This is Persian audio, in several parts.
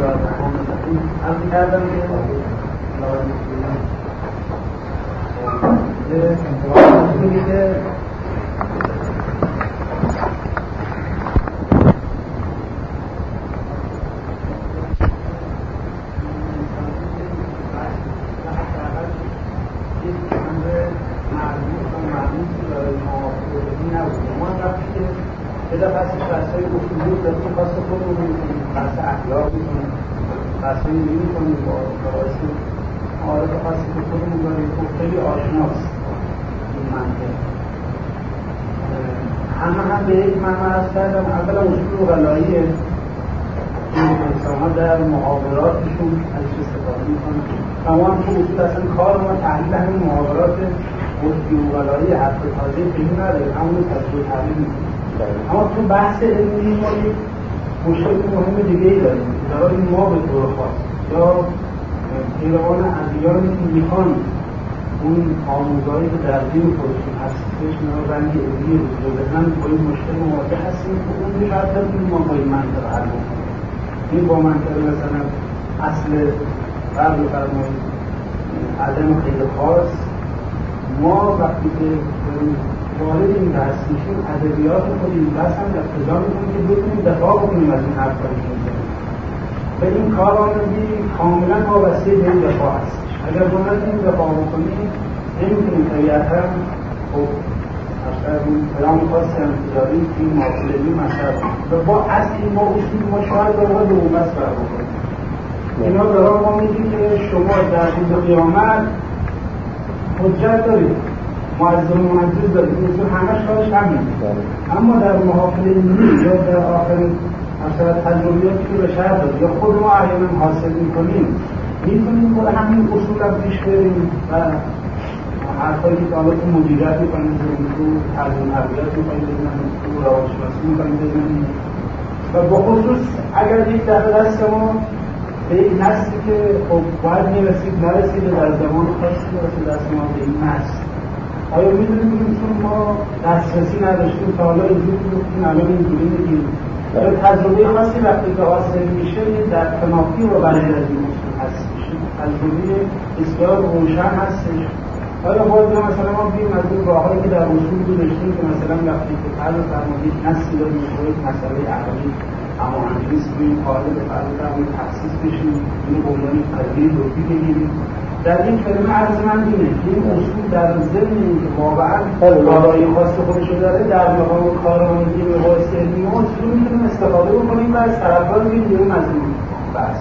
از کردم که بده بحثش بحثای گفتگو داریم خاص خودمون می‌کنیم، بحث اخلاق می‌کنیم، بحثای علمی می‌کنیم با باعث معارف خاصی که خودمون داریم خب خیلی آشناست این منطق. هم به یک معنی عرض کردم اولا اصول اقلاییه که انسان‌ها در محاوراتشون ازش استفاده می‌کنن. اما هم که اصول اصلا کار ما تحلیل همین محاورات اصول اقلایی حرف تازه پیدا نداره، همون تجربه تحلیل می‌کنیم. اما تو بحث علمی ما یک مشکل مهم دیگه‌ای داریم. برای ما به طور خاص یا پیروان ادیان میخوان اون آموزهایی که در دین خودشون هستش رنگ علمی رو بدن با این مشکل مواجه هستیم که اون شاید بتونیم ما با این منطق حل بکنیم. این با منطق مثلا اصل فرض فرمایید عدم خیلی خاص ما وقتی که وارد این بحث میشیم ادبیات خود این بحث هم اقتضا میکنیم که بتونیم دفاع بکنیم از این حرفایی که میزنیم و این کارآمدی کاملا وابسته به این دفاع هستش. اگر ما نتونیم دفاع بکنیم نمیتونیم طبیعتا خب اصلا اون کلام خاصی هم تجاری که این معاصله‌ای مطرح و با اصل این ما اصول ما شاید باید به اومس بربکنیم. اینا برای ما میگیم که شما در روز قیامت حجت دارید، معزز و منجز دارید، این همش کارش همین. اما در محافل علمی یا در آخر مثلا تجربیاتی که به شهر دارید یا خود ما احیانا حاصل میتونیم با همین اصول هم پیش بریم و حرفایی که حالا تو مدیریت میکنیم تو ترجمه حرفیات میکنیم تو روانشناسی میکنیم و با خصوص اگر یک دفعه دست ما به یک نسلی که خب باید نرسیده در زمان خاصی برسید دست ما به این نسل. آیا میدونیم که چون ما دسترسی نداشتیم تا حالا اینجور بودیم الان اینجوری میگیم یا تجربه خاصی وقتی که حاصل میشه در تنافی رو برای از این اصول هستش، تجربه بسیار روشن هستش. آیا باید مثلا ما بیم از اون راههایی که در اصول داشتیم که مثلا وقتی که فرض فرمایید نسلی رو می‌خواید مسئله اهلی اما هنگیز بیم قائل به فرض فرمایید تخصیص بشیم این عنوان تدبیر لطفی بگیریم. در این کلمه عرض من اینه که این اصول در ضمن اینکه واقعا کارایی خاص خودش رو داره در مقام کارآمدی به واسطه علمی ما اصول میتونیم استفاده بکنیم و از طرفدار بگیم بیرون از این بحث.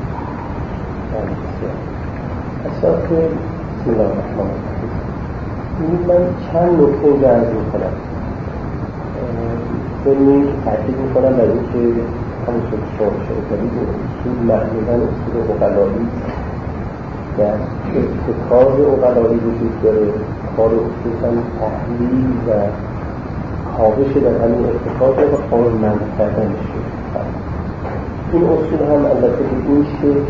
اصلا که بسم الله الرحمن الرحیم من چند نکته اینجا عرض میکنم بدون اینکه تاکید میکنم برای اینکه همونطور که شما اشاره کردید اصول معمولا اصول اقلایی در اتخاذ اقلایی وجود داره. کار اصول هم تحلیل و کاوش در همین اتخاذ و قابل منع کردن میشه. این اصول هم البته به این شکل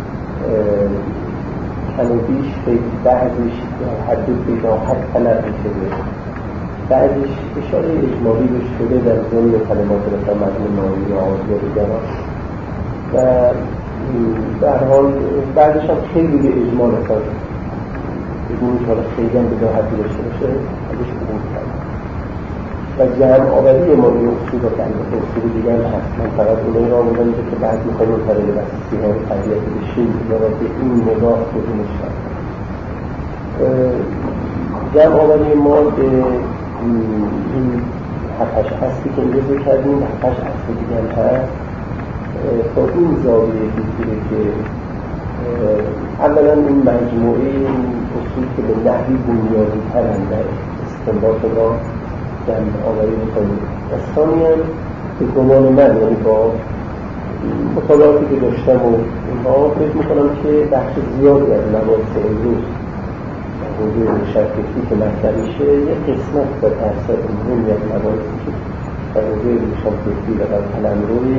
کم و بیش خیلی بعضش در حد وجاهت طلب میشه، بعضش اشاره اجمالی بهش شده در ضمن کلمات مثلا مضمون نامه‌ای یا آزیا دیگران و در حال بعضش هم خیلی به اجمال اصلا بدون که حالا خیلی هم وجاهتی داشته باشه ازش عبور کرد و جمع آوری ما این اصول و کلمات اصول دیگر هست. من فقط اونایی را آمدن که بعد میخوایم اون طریق بسیسی ها طبیعت بشیم یا به این نگاه بدونش کرد. جمع آوری ما به این هفتش اصلی که اینجا کردیم هفتش اصل دیگر هست با این زاویه دیگه که اولا این مجموعه این اصول که به نحوی بنیادی ترن در استنباط ما جمع آوری میکنیم و ثانیاً به گمان من یعنی با مطالعاتی که داشتم و اینها فکر میکنم که بخش زیادی از مباحث امروز حضور مشکلی که مطرح میشه یک قسمت به تاثیر مهم از مباحثی که در حوزه مشکلی و در قلمروی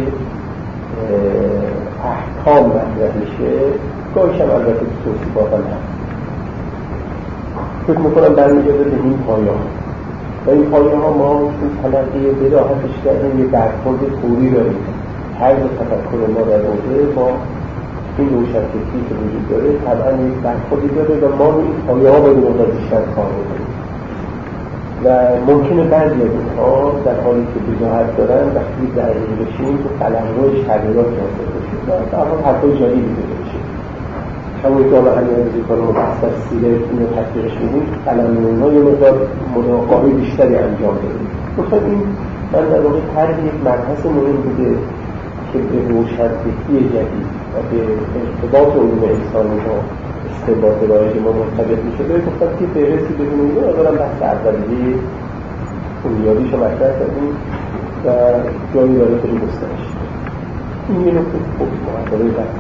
احکام مطرح میشه گاهیش هم البته به توصیفات هم هست. فکر میکنم برمیگرده به این پایه‌ها و این پایه‌ها ما تو تلقی بداهتش کردن یه برخورد فوری داریم طرز تفکر ما در حوزه با این روشنفکری که وجود داره طبعا یک برخوردی داره و ما این پایه‌ها باید مقدار بیشتر کار بکنیم و ممکنه بعضی از اینها در حالی که وجاهت دارن وقتی درگیر بشیم تو قلمروش تغییرات حاصل بشه و در حال حرفای جدیدی بوده بشه. همون که حالا همین از این کار مبحث سیره اینو تطبیقش میدیم قلمروها یه مقدار مراقبه بیشتری انجام بدیم. مثلا این من در واقع طرح یک مبحث مهم بوده که به روشنفکری جدید و به ارتباط علوم انسانی ها استنباط رایج ما مرتبط میشه. گفتم که فهرستی بدونیم رو دارم بحث اولیه بنیادیش رو مطرح کردیم و جایی داره خیلی گسترش. این یه نکته خوب محتوای بحث.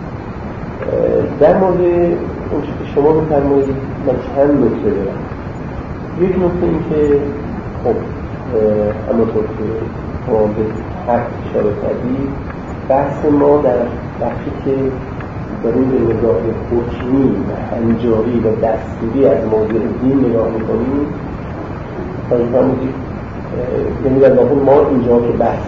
در مورد اون چیزی که شما بفرمایید من چند نکته دارم. یک نکته این که خب همونطور که شما به حق اشاره کردید بحث ما در بخشی که داریم به نگاه حکمی و هنجاری و دستوری از موضوع دین نگاه میکنیم فهمیدید یعنی در واقع ما اینجا که بحث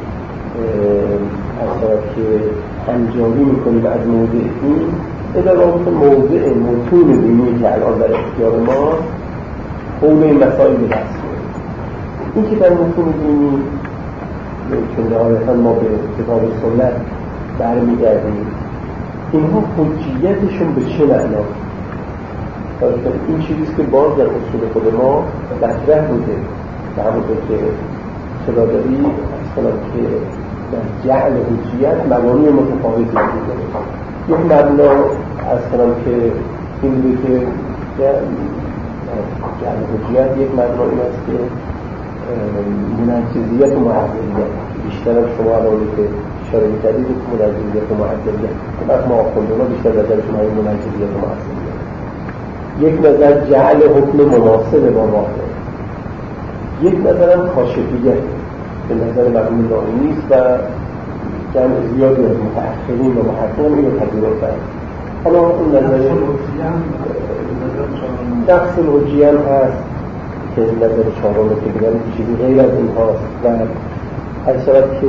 از که هنجاری میکنیم از موضوع دین در واقع موضوع متون دینی که الان در اختیار ما حول این مسائل به دست میاریم. این که در متون دینی چون نهایتا ما به کتاب سنت برمیگردیم اینها حجیتشون به چه معنا؟ این چیزیست که باز در اصول خود ما مطرح بوده و همونطور که صدا داری از کنم که در جعل حجیت مبانی متفاوتی وجود داره. یک مبنا از کنم که این بوده که جعل حجیت یک مبنا این است که منجزیت و معذریت بیشتر از شما علاوه که اشاره می‌کردید منجزیت و معذریت بعد ما آخوندونا بیشتر نظرشون همین منجزیت و معذریت. یک نظر جعل حکم مناسب با واقع، یک نظرم کاشفیت به نظر مرحوم نامی نیست و جمع زیادی از متأخرین و محققین اینو پذیرفتن. حالا اون نظر نقص الحجیه هم هست که نظر چهارم رو که بگم چیزی غیر از این هاست و از صورت که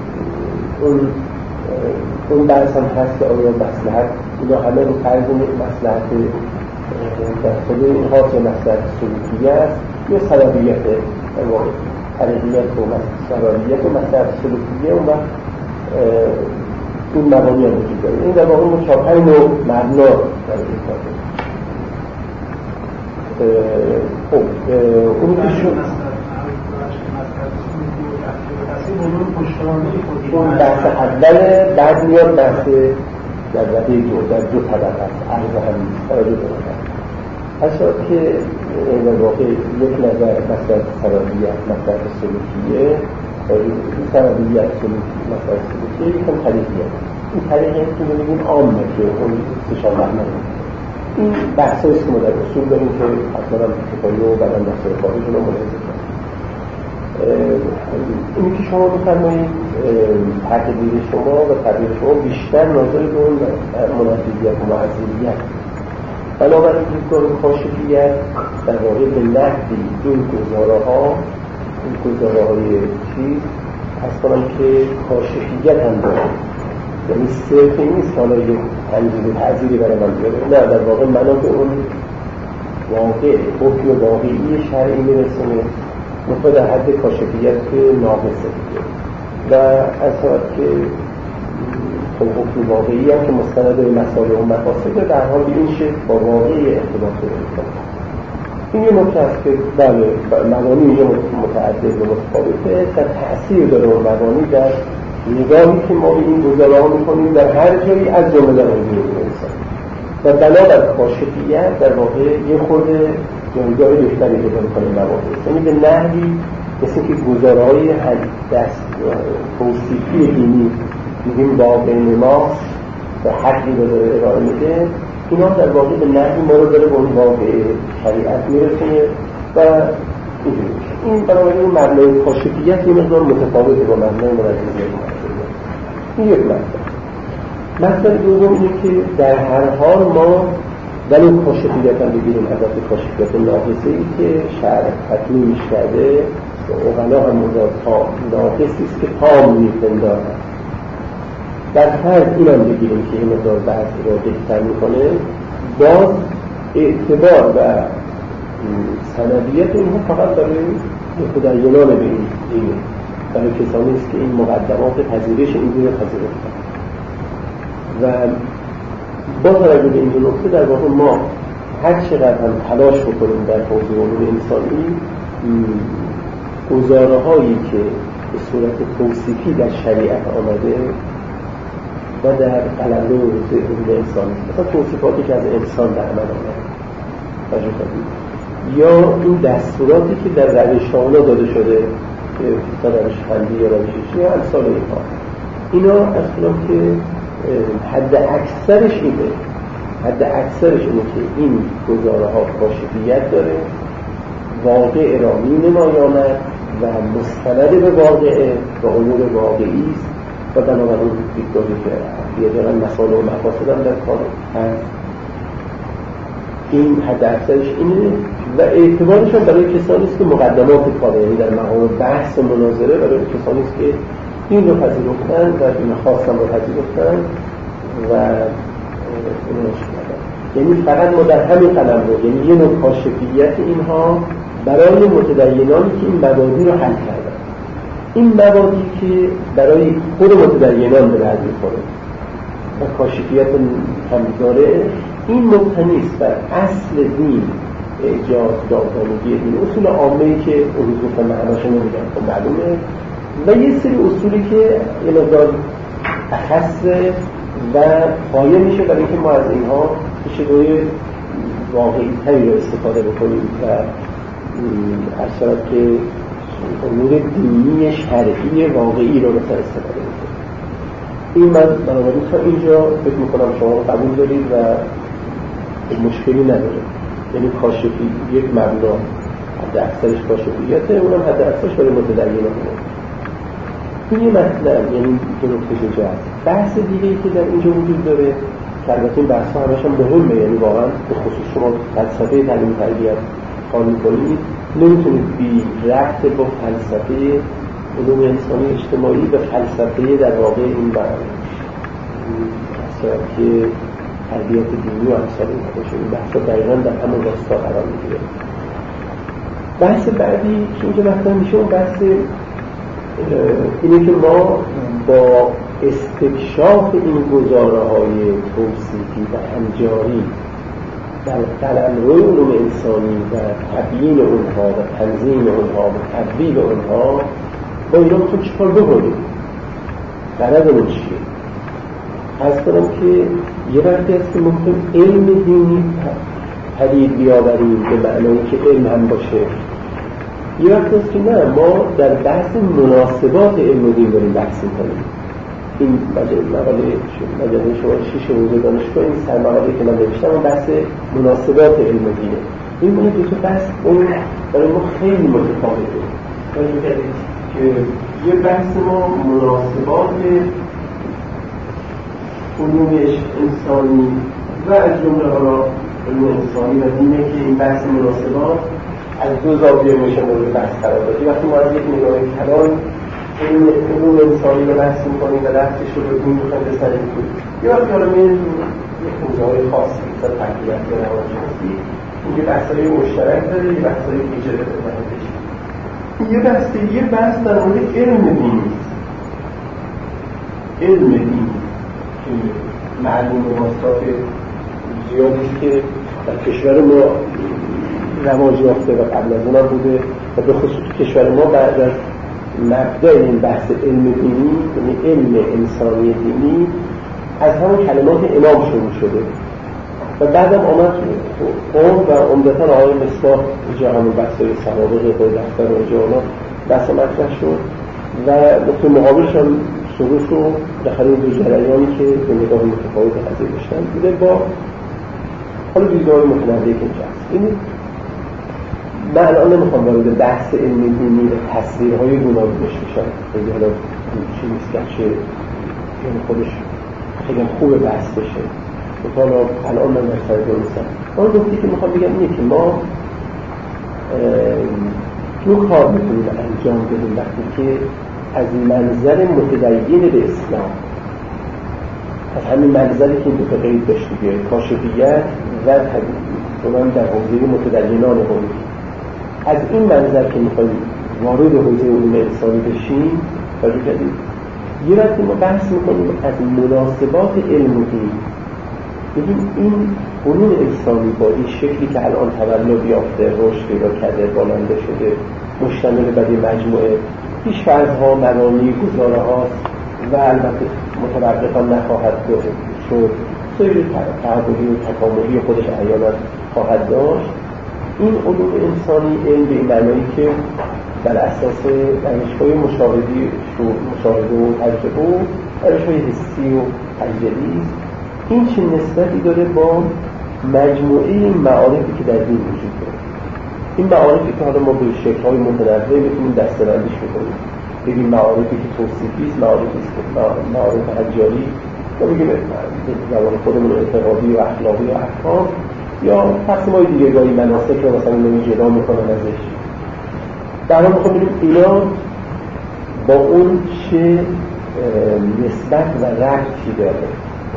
اون بحث هم هست که آیا مصلحت اینا همه رو فرض مصلحت در خود این هاست یا مصلحت سلوکیه است یا سببیت در واقع حرکیت و سببیت و مصلحت سلوکیه و اون مبانی هم وجود داره. این در واقع مشابه نوع مبنا در این کار خب اون که شد اون بحث اول بعد میاد بحث در رده در دو طبقه است عرض هم توجه دارد از شد که در واقع یک نظر مثلا سببیت مثلا سلوکیه سببیت سلوکی مثلا سلوکیه یکم طریقیه این طریقه که بگیم عامه که اون سشان معنی این بحث هاییست که ما در اصول داریم که حتما هم کفایی و بعدم بحثای خواهیشون رو ملاحظه کنیم. اینی که شما بفرمایید تقدیر شما و تقدیر شما بیشتر ناظر به اون مناسبیت و معذریت بنابراین دیدگاه کاشفیت در واقع به نقدی این گزاره‌های چیز از کنم که کاشفیت هم داره یعنی صرف این نیست حالا یک تنظیم تعذیری برای من بیاره نه در واقع منافع اون واقع حکم واقعی شرعی میرسونه مثلا در حد کاشفیت ناقصه و از صورت که حکم واقعی هم که مستند به مسائل و مقاصد در حال این شکل با واقعی ارتباط داره. این یه نکته است که بله مبانی اینجا متعدد و متفاوته و تأثیر داره اون مبانی در نگاهی که ما به این گزاره‌ها می‌کنیم در هر جایی از جمله در حوزه انسان و بنابر کاشفیت در واقع یه خورده جایگاه بهتری پیدا می‌کنه مباحث یعنی به نحوی مثل که گزاره‌های دست توصیفی دینی میگیم واقع نماست و حقی رو داره ارائه میده اینا در واقع به نحوی ما رو داره به اون واقع شریعت میرسونه و این بنابراین این مبنای کاشفیت یه مقدار متفاوته با مبنای منجزیت این یک مطلب دوم اینه که در هر حال ما ولی کاشفیت هم بگیریم حضرت کاشفیت ناقصه ای که شرع تطمیمش کرده اغلا هم مدار ناقصی است که تام میپندارد در فرض اینم بگیریم که این مقدار بحث رو بهتر میکنه، باز اعتبار و سندیت اینها فقط برای متدینان به این دینه، برای کسانی است که این مقدمات پذیرش این دین رو پذیرفتن. و با توجه به این دو نکته در واقع ما هر چقدر هم تلاش بکنیم در حوزه علوم انسانی، گزاره هایی که به صورت توصیفی در شریعت آمده و در قلمرو علوم انسانی، مثلا توصیفاتی که از انسان در عمل آمده یا این دستوراتی که در روش‌ها داده شده که تا روش فندی یا روش شیعی یا امثال اینها، اینا اصلا که حد اکثرش اینه که این گزاره ها کاشفیت داره، واقع را می‌نمایاند و مستند به واقعه و امور واقعی است و بنابراین دیدگاهی که یه دارن مسائل و مقاصد هم در کار هست. این حد اکثرش اینه و اعتبارش هم برای کسانی است که مقدمات کاره، یعنی در مقام بحث و مناظره برای کسانی است که این رو پذیرفتن و این خواستن رو پذیرفتن و اینوش کردن. یعنی فقط ما در همین قلم رو، یعنی یه نوع کاشفیت اینها برای متدینانی که این مبادی رو حل کردن، این مبادی که برای خود متدینان به درد می‌خوره و کاشفیت هم داره، این مبتنی است بر اصل دین، اعجاز، داوطلبی دین، اصول عامه‌ای که اون گفتم معناشو نمیگم خب معلومه، و یه سری اصولی که یه مقدار اخصه و پایه میشه برای اینکه ما از اینها شکل‌های واقعی تری رو استفاده بکنیم و اصلا که امور دینی شرعی واقعی رو مثلا استفاده بکنیم. این من بنابراین تا اینجا فکر میکنم شما قبول دارید و مشکلی نداره. یعنی کاشفی یک مبنا حد اکثرش کاشفیته، اونم حد اکثرش برای متدینانه. این یه مطلب، یعنی دو نکته اینجا هست. بحث دیگه‌ای که در اینجا وجود داره که البته این بحث‌ها همش هم مهمه، یعنی واقعا به خصوص شما فلسفه تعلیم تربیت کار می‌کنید نمیتونید بی ربط با فلسفه علوم انسانی اجتماعی و فلسفه در واقع این بحث که تربیت دینی و امثال این باشه. این بحث‌ها دقیقاً در همون راستا قرار می‌گیره. بحث بعدی که اینجا مطرح میشه اون بحث اینه که ما با استکشاف این گزاره‌های توصیفی و هنجاری در قلمرو علوم انسانی و تبیین اونها و تنظیم اونها و تدویل اونها با اینا میتونیم چیکار بکنیم؟ غرضمون چیه؟ از کنم که یه وقتی هست که ممکن علم دینی پدید بیاوریم به معنایی که علم هم باشه، یه وقت هست که نه، ما در بحث مناسبات علم دین داریم بحث می‌کنیم. این مجله شما 6 حوزه دانشگاه، این سرمقاله که من نوشتم اون بحث مناسبات علم دینه. این مونه دو تا بحث اون برای ما خیلی متفاوته. که یه بحث ما مناسبات علوم انسانی و از جمله علوم انسانی و دینه که این بحث مناسبات از دو زاویه میشه مورد بحث قرار داد. وقتی ما از یک نگاه کلان این علوم انسانی رو بحث می‌کنیم و ربطش رو به دین می‌خوایم بسنجیم کنیم، یه وقتی حالا می‌ریم یک حوزه‌های خاصی مثل تربیت یا روانشناسی، اینکه بحث‌های مشترک داره، یه بحث‌های ویژه داره. یه بحث در مورد علم دینی است. علم دینی که معلوم مصرف زیادی که در کشور ما رواج یافته و قبل از اونم بوده و به خصوص کشور ما بعد از مبدأ این بحث علم دینی، یعنی علم انسانی دینی، از همون کلمات امام شروع شده و بعدم آمد و عمدتاً آقای مصباح اینجا همون بحث‌های سوابق قول دفتر و اینجا اونا بحث مطرح شد و نقطه مقابلش هم سروش و داخل این دو جریانی که به نگاه متفاوت قضیه داشتن بوده با حالا دیدگاه متنوعی که اینجا هست. این من الان نمیخوام وارد بحث علم دینی و تصویرهای گوناگونش بشم، خیلی حالا چی نیست که یعنی خودش خیلی خوب بحث بشه. حالا الان من در سر نیستم. اون نکته که میخوام بگم اینه که ما دو کار میتونیم انجام بدیم وقتی که از منظر متدین به اسلام از همین منظری که دو تا قید داشت دیگه، کاشفیت و اونم در حوزه متدینان هومی. از این منظر که میخوایم وارد حوزه علوم انسانی بشیم توجه کردید یه وقتی ما بحث میکنیم از مناسبات علم و دین، بگیم این علوم انسانی با این شکلی که الان تولد یافته، رشد پیدا کرده، بالنده شده، مشتمل بر این مجموعه پیش‌فرض‌ها، مبانی، گزاره‌هاست و البته متوقفا نخواهد شد، سیر تعبدی و تکاملی خودش احیانا خواهد داشت. این علوم انسانی علم به این معنایی که بر اساس روش‌های مشاهده و تجربه و روش‌های حسی و تجربی است. این چه نسبتی داره با مجموعه معارفی که در دین وجود داره. این معارفی که حالا ما به شکل‌های متنوع میتونیم دسته‌بندیش بکنیم. ببین معارفی که توصیفی است، معارفی است معارف حجاری، یا بگیم زبان خودمون اعتقادی و اخلاقی و احکام، یا تقسیم‌های دیگه گاهی مناسک رو مثلا نمی جدا میکنن ازش. در حال میخوام ببینیم اینا با اون چه نسبت و ربطی داره.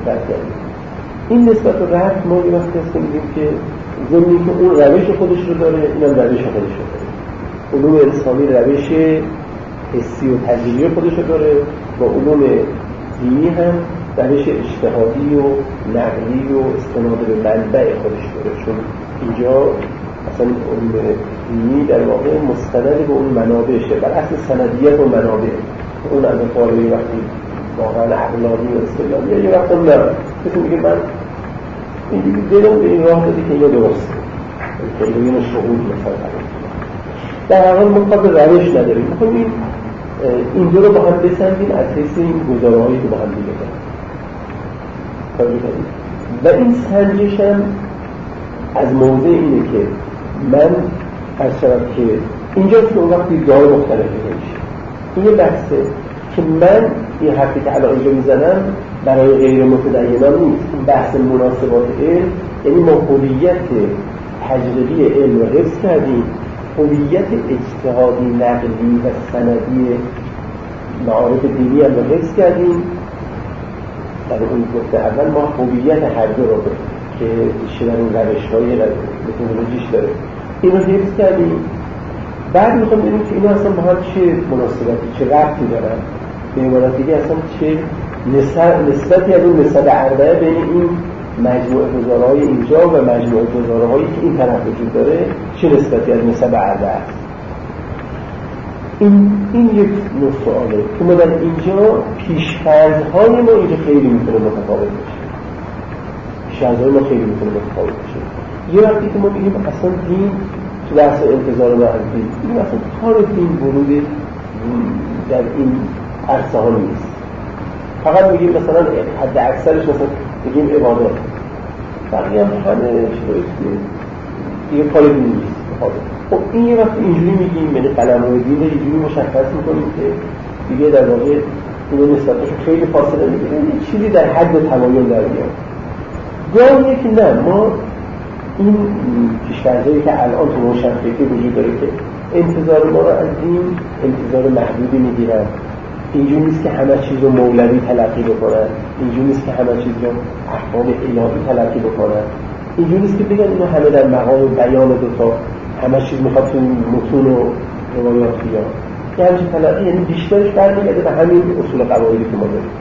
این نسبت و ربط ما یه وقتی هست که میگیم که ضمنی که اون روش خودش رو داره، اینم روش خودش رو داره. علوم انسانی روش حسی و تجربی خودش رو داره، با علوم دینی هم روش اجتهادی و نقلی و استناد به منبع خودش داره. چون اینجا اصلا علوم دینی در واقع مستند به اون منابعشه، بر اصل سندیت و منابع. اون اندفاعی وقتی واقعا عقلانی و استدلالی یه وقت هم نه کسی میگه من این دیگه دلم به این راه دادی که اینو درسته، خیلی شهود مثلا در حال ما خواهد روش نداریم. میخواییم اینجا رو با هم بسنجیم از حیث این گزاره‌هایی که با هم دیگه داریم. و این سنجش هم از موضع اینه که من از شرط که اینجا که اون وقتی دار مختلفی نمیشه. این یه بحثه که من این حرفی که الان اینجا میزنم برای غیر متدینان نیست. این بحث مناسبات علم، یعنی ما هویت تجربی علم رو حفظ کردیم، هویت اجتهادی نقلی و سندی معارف دینی هم رو حفظ کردیم. در اون گفته اول ما هویت هر دو رو که شدن اون روش‌های متدولوژیش داره این رو حفظ کردیم. بعد میخوام ببینیم که اینا اصلا با هم چه مناسبتی، چه ربطی دارن، به عبارت دیگه اصلا چه نسبتی از اون نسبت اربعه بین این مجموعه گزاره‌های اینجا و مجموعه گزاره‌هایی که این طرف وجود داره چه نسبتی از نسبت اربعه است. این یک نوع سواله که ما در اینجا پیش‌فرض‌های ما اینجا خیلی میتونه متفاوت باشه. پیش‌فرض‌های ما خیلی میتونه متفاوت باشه. یه وقتی که ما بگیم اصلا دین تو بحث انتظار معرفی، این اصلا کار دین ورود در این عرصه ها نیست. فقط میگیم مثلا حد اکثرش مثلا بگیم عبادت، بقیه هم همه چیزایی که یه کار دین نیست. خب این یه وقت اینجوری میگیم، یعنی قلمرو دین رو اینجوری مشخص میکنیم که دیگه در واقع این نسبتش خیلی فاصله میگیره، یه چیزی در حد تمایل در میاد. گاهیه که نه، ما این پیش‌فرض‌هایی که الان تو روشنفکری وجود داره که انتظار ما رو از دین انتظار محدودی میگیرن، اینجوری نیست که همه چیز رو مولوی تلقی بکنن، اینجوری نیست که همه چیز رو احکام الهی تلقی بکنن، اینجوری نیست که بگن اینو همه در مقام بیان دوتا همه چیز میخواد تو متون و روایات بیان. یه همچین تلقی یعنی بیشترش برمیگرده به همین اصول قواعدی که ما داریم.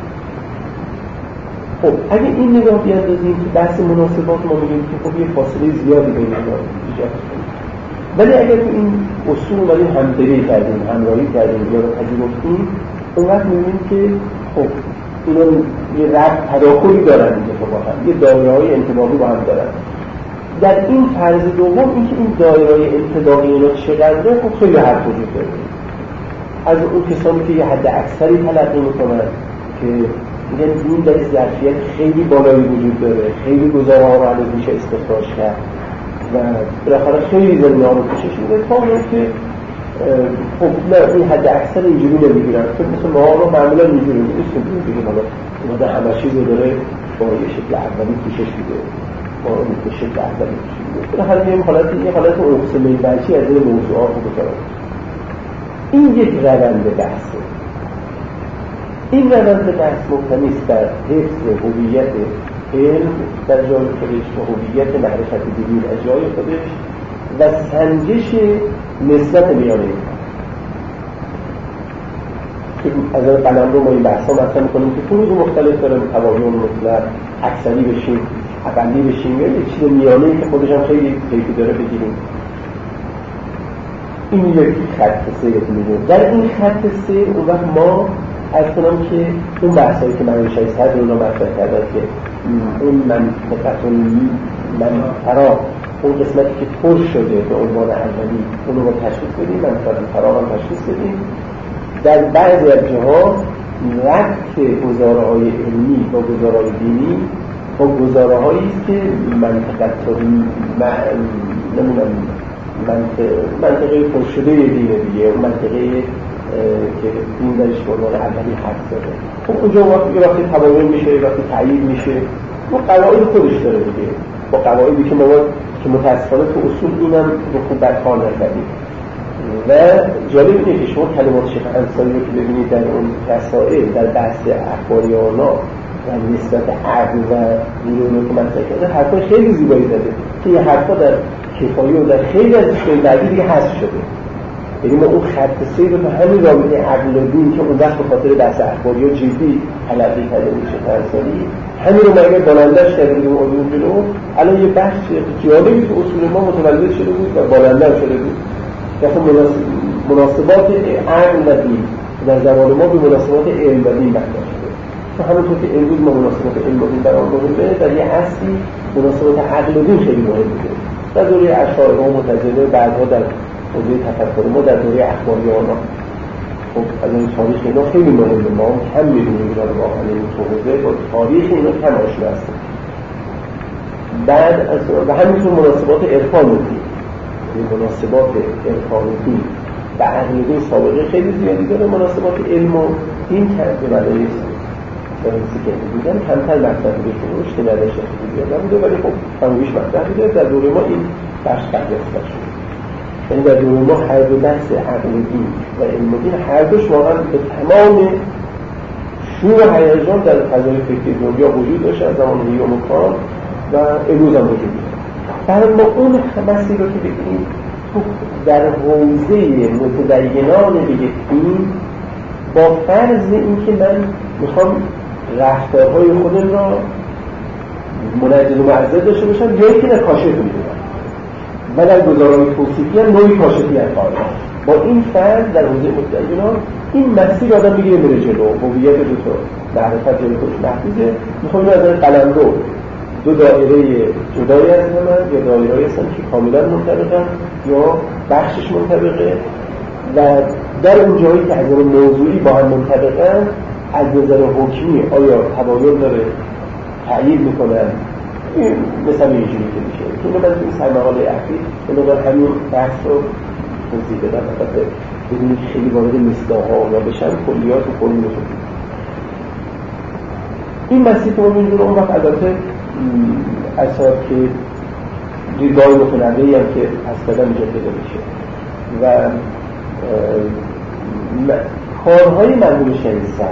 خب اگه این نگاه بیاندازیم که بحث مناسبات ما میگیم که خب یه فاصله زیادی بین اینا ایجاد کنیم، ولی اگر تو این اصول اومدیم همدلی کردیم، همراهی کردیم یا رو پذیرفتیم، اون وقت میبینیم که خب اینا یه ربط تداخلی دارن دیگه با هم، یه دایره‌های انطباقی با هم دارن. در این فرض دوم اینکه این دایره‌های انطباقی اینا چقدره، خب خیلی حرف وجود داره. از اون کسانی که یه حد اکثری تلقی میکنن که میگن دین در ظرفیت خیلی بالایی وجود داره، خیلی گزاره‌ها رو هنوز میشه استخراج کرد و بالاخره خیلی زمینه‌ها رو پوشش میده تا اون که خب نه این حد اکثر اینجوری نمیگیرن. خب مثل ما رو معمولا اینجوری نیستیم بگیم حالا اومده همه چیز رو داره با یه شکل اولی پوشش میده، با اون شکل اولی پوشش میده. بالاخره یه حالت اقسامی بچی از این موضوعات رو بذارن. این یک روند بحثه. این روند بحث مبتنی است بر حفظ هویت علم در جای خودش و هویت معرفت دینی در جای خودش و سنجش نسبت میان اینها. از این قلم رو ما این بحث ها مطرح میکنیم که فروض مختلف داره، تباین مطلق، اکثری بشیم، اقلی بشیم، یا یه چیز میانه‌ای که خودش هم خیلی کیفی داره بگیریم. این یک خط سه که میگیم. در این خط سه اون وقت ما از کنم که اون بحثایی که من شای صدر رو مطرح کردم که اون منطقه من فرا اون قسمتی که پر شده به عنوان اولی اون رو تشخیص بدیم، منطقه فرا هم تشخیص بدیم. در بعضی از جهات ربط گزاره‌های علمی با گزاره‌های دینی با گزاره‌هایی است که منطقه پرشده دینه دیگه، اون منطقه که دین درش به عنوان اولی حرف زده. خب اونجا یه وقتی تباین میشه، یه وقتی تایید میشه، اون قواعد خودش داره دیگه، با قواعدی که ما که متاسفانه تو اصول اینم رو خوب بر کار نکردیم. و جالب اینه که شما کلمات شیخ انصاری رو که ببینید در اون رسائل در بحث اخباریانا و نسبت عقل و نیرو که مطرح کرده حرفای خیلی زیبایی زده که یه حرفا در کفایی و در خیلی از شکل بعدی دیگه حذف شده. یعنی ما اون خط سیر رو به همین رابطه عقل و دین که اون وقت به خاطر بحث اخباریا جدی تلقی کرده بود شیخ انصاری، همین رو ما اگر بلندش کردیم اون جلو، الان یه بحث جالبی تو اصول ما متولد شده بود و بلندش شده بود. مثلا مناسبات عقل و دین در زمان ما به مناسبات علم و دین بحث شده. چون همونطور که امروز ما مناسبات علم و دین برای مهمه، در یه اصلی مناسبات عقل و دین خیلی مهم بوده. در دوره اشاعره و معتزله، بعدها در حوزه تفکر ما در دوره اخباریانا. خب از این تاریخ اینا خیلی مهمه، ما کم می‌دونیم اینا رو واقعا این حوزه با تاریخ اینا کم آشنا هستیم. بعد از و همینطور مناسبات عرفان و دین، مناسبات عرفان و دین و عقل و دین سابقه خیلی زیادی داره. مناسبات علم و دین که برای فرانسی که دیدن کمتر مطرح بوده که رشد نداشت خیلی زیاد نبوده، ولی خب کمویش مطرح بوده. در دوره ما این بخش قدرت شد. یعنی در دوره ما هر دو بحث عقل و دین و علم و دین هر دوش واقعا به تمام شور و هیجان در فضای فکری دنیا وجود داشت از زمان هیوم و کانت و امروز هم وجود داره. برای ما اون مسیر رو که بگیم در حوزه متدینان دیگه دین با فرض این که من میخوام رفتارهای خودم را منجز و معزز داشته باشم جایی که در کاشف میدونم و در گزارهای توصیفی هم نوعی کاشفی انتخاب با این فرض در حوزه متدینان این مسیر آدم میگیره میره جلو. هویت دوتا معرفت جلو خودش محفوظه. میخوام از این قلمرو دو دایره جدایی از هم یا دایره‌ای هستن که کاملا منطبقن یا بخشش منطبقه و در اون جایی که از موضوعی با هم منطبقن از نظر حکمی آیا تباین داره تعیین میکنن. این مثلا اینجوری که میشه که اینو من این سرمقاله اخیر اینو در همین بحث رو توضیح بدم البته بدونی که خیلی وارد مصداق‌ها یا بشن کلیات و فرمول رو. این مسیح که ما می‌بینیم اون وقت البته اساس که دیدگاه متنوعی هم که از کردن اینجا پیدا میشه و کارهای معمول شریصت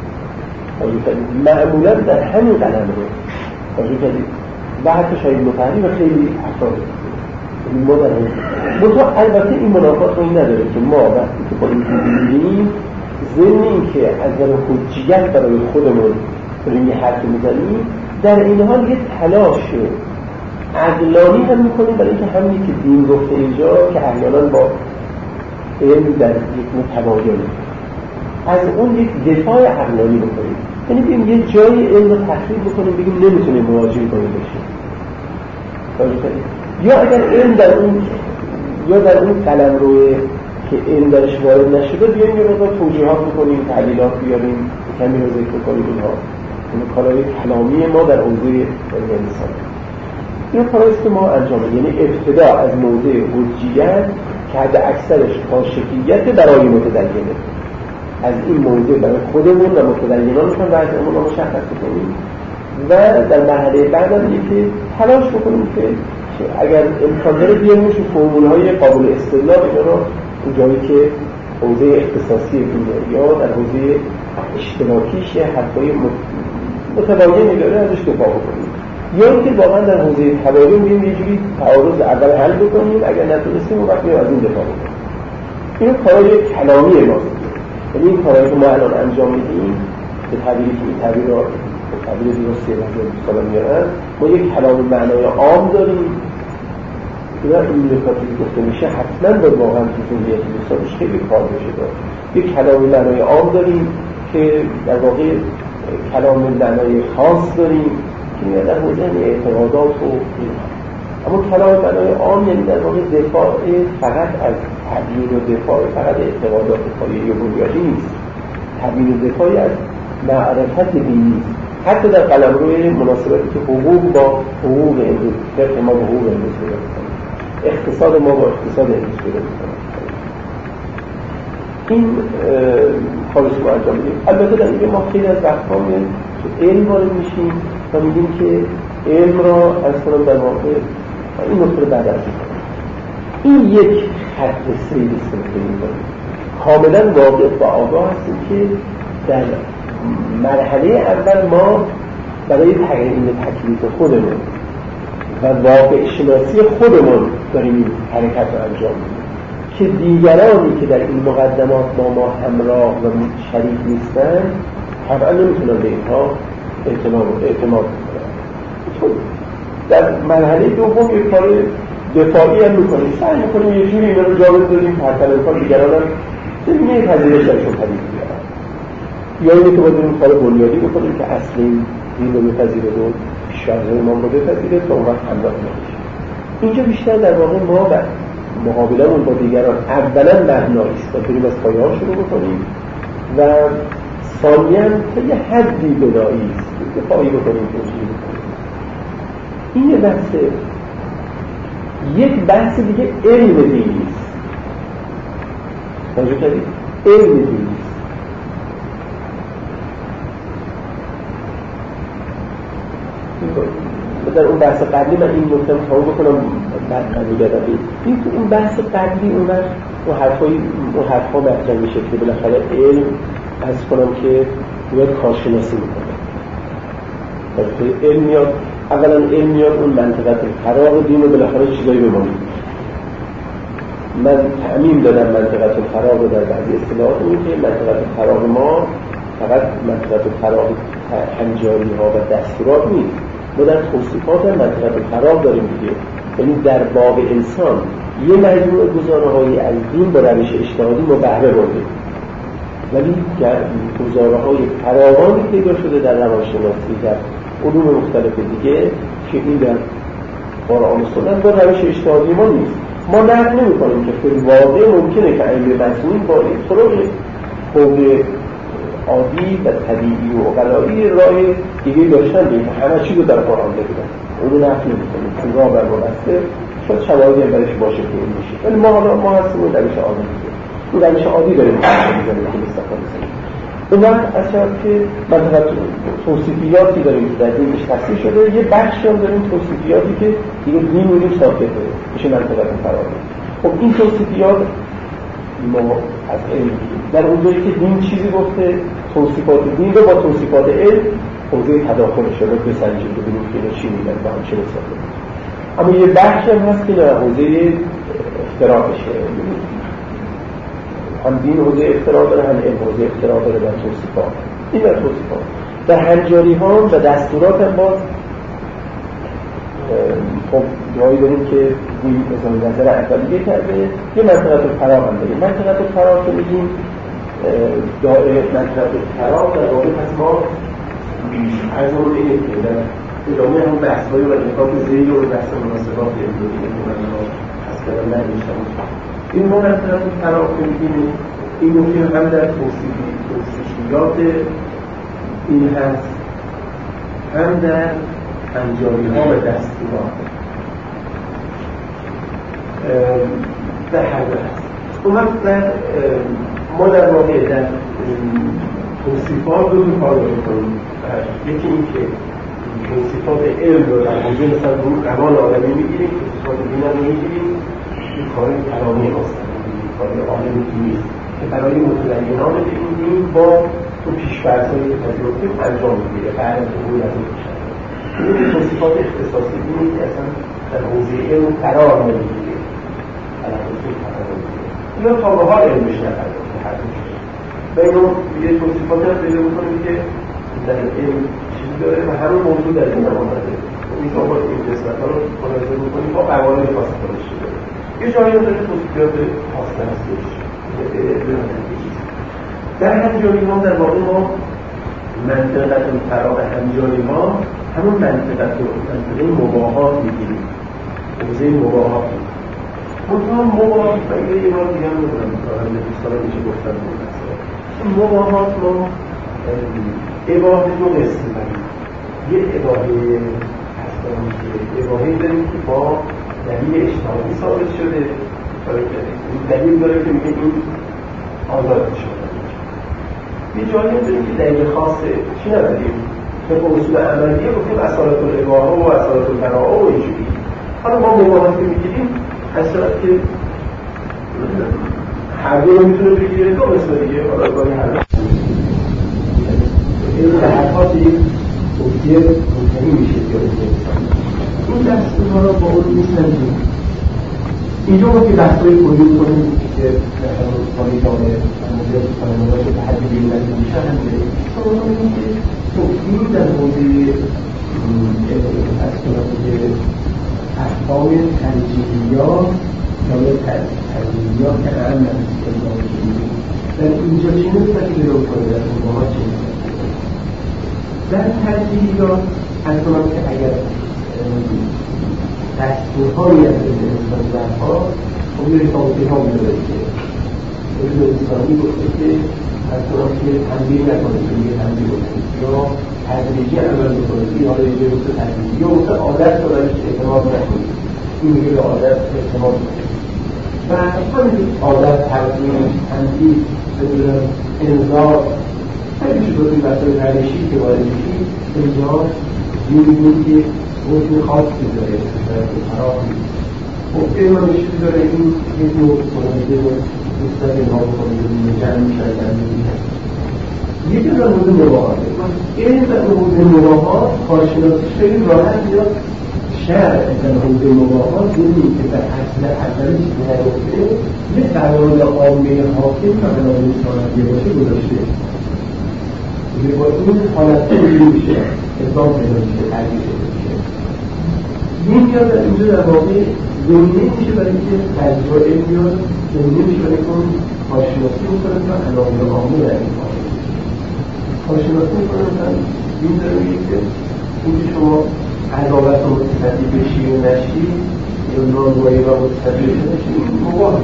معمولا در همین قلم رو کاری کردید و حتی شاید متحری و خیلی افراد ما در همین البته این منافات رو این نداره که ما وقتی که با این می‌بینیم ضمن این که از در حجیت برای خودمون برای یه حرف میزنیم در این حال یه تلاش عقلانی هم میکنیم برای اینکه همینی که دین گفته اینجا که احیانا با علم در یک متباین از اون یک دفاع عقلانی بکنیم. یعنی بگیم یه جای علم رو تخریب بکنیم بگیم نمیتونیم مراجعه کنیم بشیم یا اگر علم در اون یا در اون قلم روی که علم درش وارد نشده بیاییم یه مقدار توجیهات بکنیم، تعلیلات بیاریم، کمی رو ذکر کنیم. اینها این کارهای کلامی ما در حوزه علم انسان این کارهایی که ما انجام میدیم. یعنی ابتدا از موضع حجیت که حد اکثرش کاشفیت برای متدینه از این موضع برای خودمون و متدینان میتونم وضعمون رو مشخص کنیم و در مرحله بعد هم که تلاش بکنیم که اگر امکان داره بیاریم و فرمول‌های قابل استدلال اینا رو اون جایی که حوزه اختصاصی دینه یا در حوزه اشتراکیش یه حرفای متباینی داره ازش دفاع بکنیم، یا اینکه واقعا در حوزه تباین می‌ریم یه جوری تعارض اول حل بکنیم، اگر نتونستیم اون وقت از این دفاع بکنیم. این کارهای کلامی ماست. یعنی این کارهایی که ما الان انجام میدیم به تعبیری که این تعبیر را تعبیر درستی دوستان میارن، ما یک کلام معنای عام داریم. این نکاتی که گفته میشه حتما باید واقعا تو زندگی دوستانش خیلی کار بشه دارد. یک کلام معنای عام داریم که در واقع کلام معنای خاص داریم که میاد در حوزه اعتقادات و این. اما کلام معنای عام یعنی در واقع دفاع فقط از تبیین و دفاع فقط اعتقادات پایه‌ای و بنیادی نیست، تبیین و دفاعی از معرفت دینی است. حتی در قلمروی مناسبتی که حقوق با حقوق امروز، فقه ما با حقوق امروز پیدا می‌کنه، اقتصاد ما با اقتصاد امروز پیدا می‌کنه. این کارش رو انجام میدیم. البته در اینجا ما خیلی از وقت‌ها علم وارد میشیم و میگیم که علم را از کنم در واقع این نکته بعد از این یک خط سیر استفاده می‌کنیم. کاملا واقف و آگاه هستیم که در مرحله اول ما برای تعیین تکلیف خودمون و واقع شناسی خودمون داریم این حرکت رو انجام میدیم که دیگرانی که در این مقدمات با ما همراه و شریک نیستن طبعا نمیتونن به اینها اعتماد کنن. در مرحله دوم یک کار دفاعی هم میکنیم، سعی میکنیم یه جوری اینا رو جا بذاریم که حتی امکان دیگران هم یه پذیرش درشون پدید بیارن، یا اینه که باید این کار بنیادی بکنیم که اصل این رو میپذیره و شرح امام رو بپذیره تا اون وقت همراه نمیشه. اینجا بیشتر در واقع ما و مقابلمون با دیگران اولا مبناییست و بریم از پایه ها شروع بکنیم و ثانیاً تا یه حدی بداییست دفاعی بکنیم توجیه بکنیم. این یه بحثه. یک بحث دیگه علم دینیست. توجه کردید؟ علم دینیست. در اون بحث قبلی من این نکته رو تمام بکنم بعد برمیگردم. این تو اون بحث قبلی اون حرف‌ها مطرح میشه که بالاخره علم از کنم که باید کارشناسی میکنه. بالاخره علم میاد، اولا علم میاد اون منطقه فراغ دین و بالاخره چیزایی به ما میگه. من تعمیم دادم منطقه فراغ رو در بعضی اصطلاحات این که منطقه فراغ ما فقط منطقه فراغ هنجاری ها و دستورات نیست. ما در توصیفات منطقه فراغ داریم دیگه، یعنی در باب انسان یه مجموعه گزاره‌های از دین با روش اجتهادی ما بهره بردیم، ولی گزاره‌های فراوانی پیدا شده در روانشناسی در علوم مختلف دیگه که این در قرآن و سنت با روش اجتهادی ما نیست. ما نقل نمی‌کنیم که فی الواقع ممکنه که ائمه مسئول با این طرق فوق عادی و طبیعی و عقلایی راه دیگه داشتن که همه چیز رو در قرآن بگیرن. اون رو نقل نمی‌کنیم چون راه بر واسطه شاید شواهدی هم برش باشه که این میشه، ولی ما هستیم اون روش عادی دیگه. اون روش عادی داریم استفاده کنیم. اون از شرط که منطقه توصیفیاتی داریم که در دینش تصریح شده، یه بخشی هم داریم توصیفیاتی که دیگه دین رو ساکته میشه منطقه فراغ. خب این توصیفیات ما از علم در اونجایی که دین چیزی گفته توصیفات دین رو با توصیفات علم حوزه تداخلش رو بسنجیم ببینیم که اینا چی میگن با هم چه نسبت. اما یه بخش هم هست که در حوزه اختراعشه، هم دین حوزه اختراع داره هم علم حوزه اختراع داره در توصیفات. این در توصیفات در هنجاری ها و دستورات هم باز خب جایی داریم که دین مثلا نظر اولیه کرده. یه منطقه فراغ هم داریم. منطقه فراغ که میگیم دائره منطقه فراغ در واقع پس ما از اون اینه که در ادامه هم بحث‌های و نکات ذیلی و بحث مناسبات امروزی که من از کلام نداشتم. این ما منطقه فراغ که میگیم این نکته هم در توصیفیات این هست، هم در انجامی ها و دستورات در هر دو هست. اون وقت در ما در واقع در توصیفات دو کار داریم کنیم. یکی این که توصیفات علم رو در حوزه مثلا روان آدمی میگیریم، توصیفات دین هم میگیریم، این کار کلامی هست، این کار عالمی نیست که برای متدینان این دین با تو پیش‌فرض‌های تجربی انجام می‌گیره بعد از ظهور از این توصیفات اختصاصی اینه که اصلا در حوزه علم قرار نمی‌گیره. اینا تا به حال علمش نپرداخته حرفش و اینو یه توصیفاتی هم پیدا می‌کنیم که در علم چیزی داره و همون موضوع در این آمده. این شما باید این قسمت‌ها رو ملاحظه بکنید با قوانین خاص‌ترش شده. یه جایی هم داره توصیفات خاص‌تر هستش. در همجانی ما در واقع ما منطقه فراغ همجانی ما همون منطقه مباهات میگیریم حوزه مباهات منطقه مباهات و یه بار دیگه هم بودم همه دوستان میشه گفتن این مباهات ما اباهه دو قسم داریم یه اباهه هستانی که اباهه داریم که با دلیل اجتماعی ثابت شده این دلیل داره که میگه این آزاد شده یه جایی هم داریم که دلیل خاصه چی نداریم که با اصول عملیه بکنیم اصالت الاباحه و اصالت البراءه و اینجوری حالا ما مباحات که میگیریم اصالت که هر دو رو میتونه بگیره دو قسم دیگه حالا گاهی هر این تحقیقات یک توصیه ممکنی میشه این دستگاه ها رو با اون میسنجیم اینجا ما که بحثای کلی کنیم که در همون جامعه مدیریت خانواده به حد بی‌نظیر میشه هم داریم شما کنیم که توصیه در حوزه احکام تنجیحیات یا تنجیحیات که اهم در اینجا چی نسبت که رو کنه در حوزه چی نسبت در تنجیحیات اصلا که اگر دستورهایی از این انسان‌ها خب یه رسالتی ها می‌داره که علم انسانی گفته که اصلا که تنبیه نکنید یه تنبیه بکنید یا تدریجی عمل بکنید یا یه روز تدریجی یا مثل عادت دارش اعتماد نکنید این میگه به عادت اعتماد کنید و همین عادت تنبیه بدونم انذار خیلی شدوی وسایل روشی که وارد میشید انذار جوری بود که موضوع خاصی داره فراغ نیست خب علم هم چیزی داره این یک نوع کننده و نسبت نام کننده جمع شدن یکی در حوزه مباحاته علم در حوزه مباحات کارشناسیش خیلی راحت میاد شرع در حوزه مباحات بودیم که در اصل چیزی نگفته یه قوانین عامه حاکم و قوانین ثانویه باشه گذاشته با این حالت اینجوری میشه اصلاح پیدا میشه تغییر میشه این میاد در اینجا در واقع زمینه میشه برای اینکه تجربه علم میاد زمینه میشه برای اینکه کارشناسی میکنن و علاقه عامه در این کارشناسی میکنن مثلا این داره میگه که اینکه شما عدالت رو متصدی بشی و نشی یا نانوایی و متصدی بشی این مباهه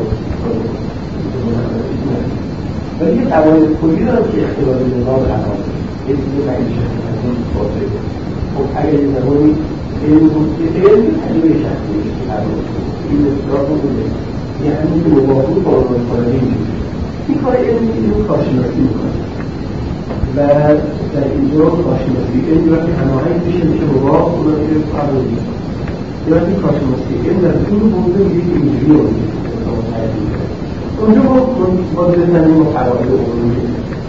ولی یه قوانین کلی دارم که اختلال نظام عوام یه چیزی قیلی شده از این باطه خب اگر یه زمانی علم بود که علم تجربه شخصی این اصطلاح بوده یعنی که مباحث با عنوان کننده میشه این کار علمی که این کارشناسی میکنه و در اینجا کارشناسی علم وقتی هماهنگ میشه مباحث اونا که قبول میشه وقتی کارشناسی علم در این حوزه میگه که اینجوری رو میشه اونجا با زندگی و قواعد عمومی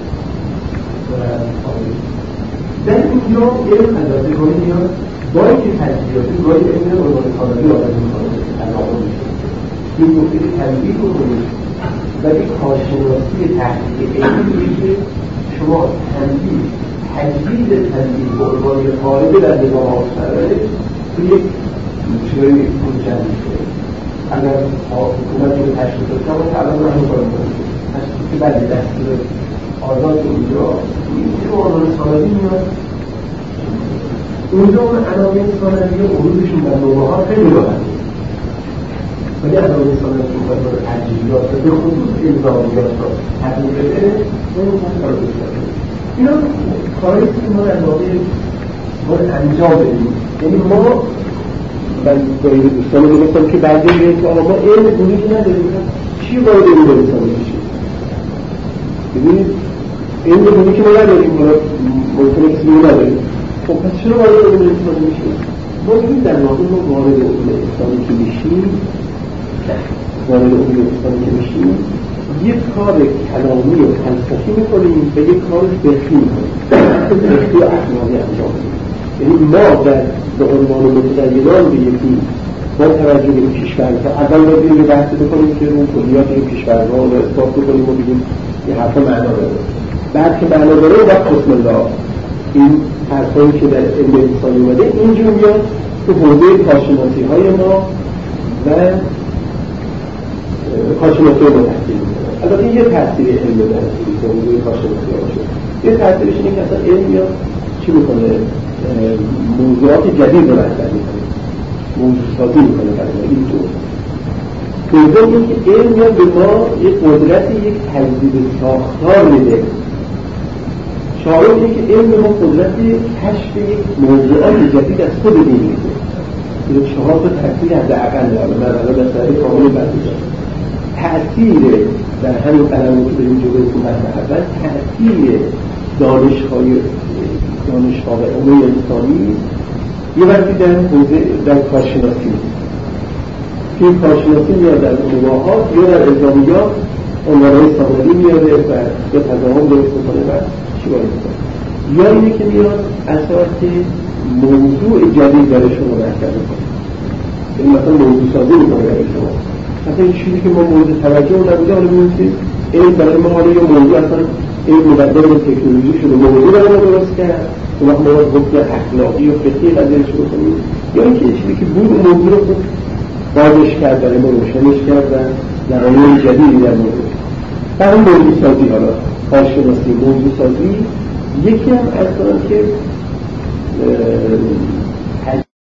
در اینجا علم اندازه کنی میاد با اینکه تجزیاتی گاهی علم عنوان کانالی آمده میکنه علاقه میشه این گفته که تنبیه بکنید ولی کارشناسی تحقیق علمی که شما تنبیه تجدید تنبیه به عنوان قاعده در نظام آفسره توی یک چیزایی منجر میشه اگر حکومت رو تشکیل داشته باشه الان رو کنیم تشکیل که بعد دستور آزاد اونجا این عنوان ثانوی میاد اونجا اون علامه ثانوی عروضشون در نوبه‌ها خیلی راحت ولی علامه ثانوی که باید تجزیات و به خصوص الزامیات رو تطبیق بده اون کار بسیاره اینا کارهایی که ما در واقع باید انجام بدیم یعنی ما من دایره دوستان رو گفتم که بعضی میگه که آقا ما علم دونیش نداریم چی باید علم برسانه بشیم ببینید علم دونی که ما نداریم ممکنه کسی رو نداریم خب پس چرا باید علم برسانه بشیم ما این در واقع ما وارد علم اسلامی که میشیم وارد علم اسلامی که میشیم یک کار کلامی و فلسفی میکنیم و یک کار فقهی میکنیم، فقهی و اخلاقی انجام میدیم. یعنی ما به عنوان متدینان به یکی با توجه به کشورها اول باید این رو بحث بکنیم که اون کلیات این کشورها رو اثبات بکنیم و بگیم این حرفا معنا داره. بعد که معنا داره وقت بسم الله این حرفایی که در علم انسانی اومده اینجور میاد تو حوزه کارشناسی های ما و کارشناسی رو تحصیل میکنه. البته این یه تاثیر علم داره که حوزه کارشناسی ها باشه. یه تاثیرش اینه که اصلا علم میاد چی میکنه؟ موضوعات جدید رو مطرح میکنه، موضوع سازی میکنه برای این طور. دوم اینکه علم میاد به ما یک قدرت، یک تجدید ساختار میده. چهارم اینه که علم به ما قدرت کشف یک موضوعات جدید از خود دین میده. این چهار تا تأثیر حداقل داره. من الان مثلا کامل بحث دارم. تأثیر در همین قلمو که داریم جلوی تو مطلب اول، تأثیر دانشگاه و علوم انسانی یه وقتی در کارشناسی که کارشناسی میاد در موضوعات یا در الزامیات عنوانهای ثانوی میاره و یا تضامن درست میکنه و چی باید میکنه، یا اینه که میاد اساس موضوع جدید برای شما مطرح میکنه. یعنی مثلا موضوع سازی میکنه برای شما. مثلا این چیزی که ما مورد توجه نبوده حالا میبینیم که این برای ما حالا یه موضوع اصلا این مبدل به تکنولوژی شده، موضوع برای ما درست کرد که وقت ما حکم اخلاقی و فقهی قضیه شروع کنیم، یا اینکه چیزی که بود اون موضوع رو خوب بازش کرد برای ما روشنش کرد و درایه جدیدی در موضوع. در اون موضوع سازی حالا کارشناسی موضوع سازی یکی هم اصلا که